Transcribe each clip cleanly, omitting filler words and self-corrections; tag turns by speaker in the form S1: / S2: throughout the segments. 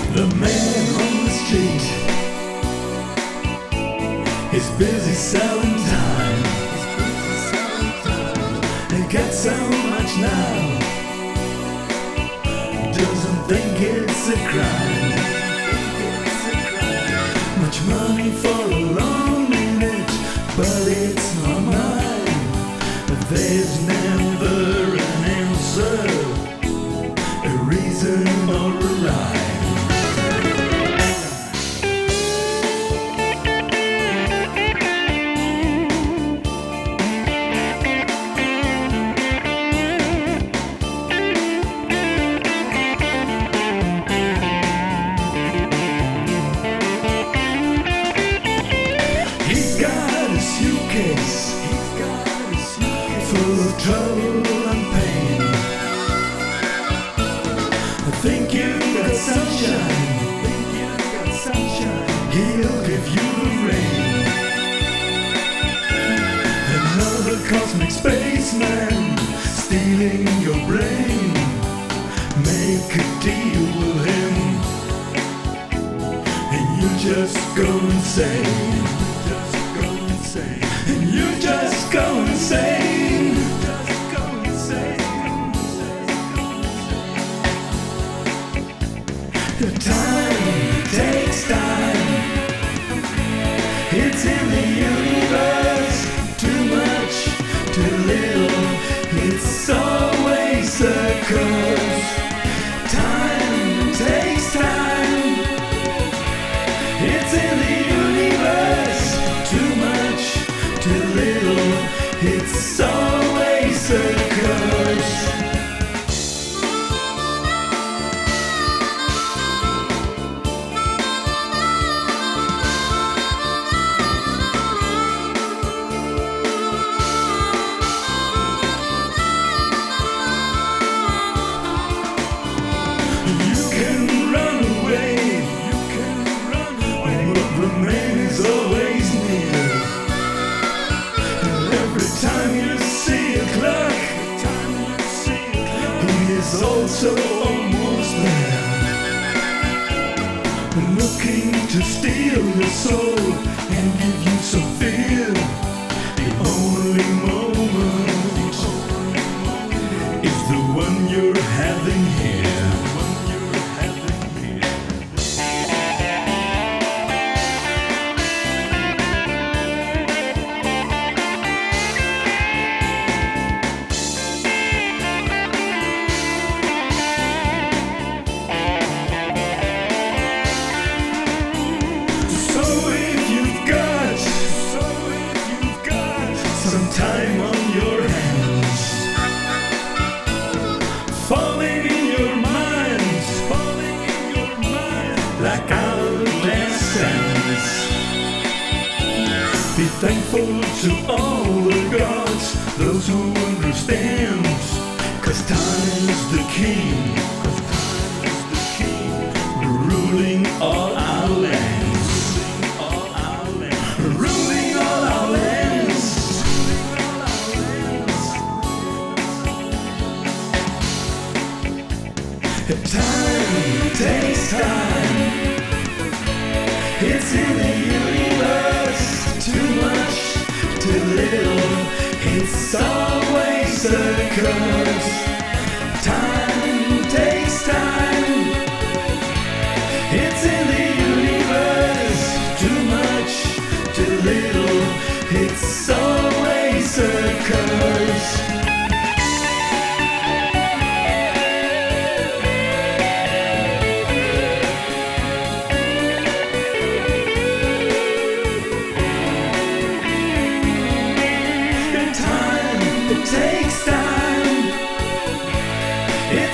S1: The man on the street is busy selling time. He gets so much now, doesn't think it's a crime. Much money for a long minute, but it's not mine. There's never an answer, a reason or a lie. Full of trouble and pain. I think you've got sunshine. He'll give you the rain. Another cosmic spaceman stealing your brain. Make a deal with him, and you just go insane. And you just go insane. The time takes time. It's in the universe. Too much, too little. It's always a curse. Time takes time. It's in the universe. Too much, too little. It's always a curse. You can run away, but the man is always near. Every time you see a clock, he is also almost there, looking to steal your soul and give you some fear. The only moment is the one you're having here. Some time on your hands, falling in your mind, like hourglass sands. Be thankful to all the gods, those who understand, 'cause time's the king, ruling all our lands, ruling all our lands. Time takes time. It's in the universe. Too much, too little. It's always a curse. Time takes time. It's in the universe. Too much, too little. It's always a curse. It takes time.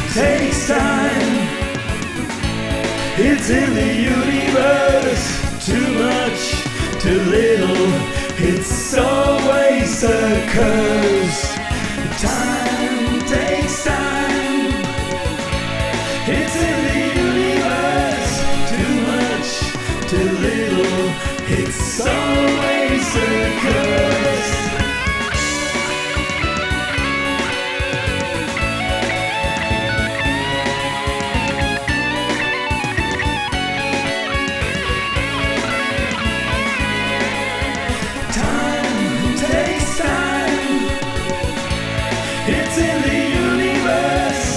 S1: takes time. It's in the universe, too much, too little. It's always occurs. Time takes time. It's in the universe, too much, too little. It's always occurs. It's in the universe.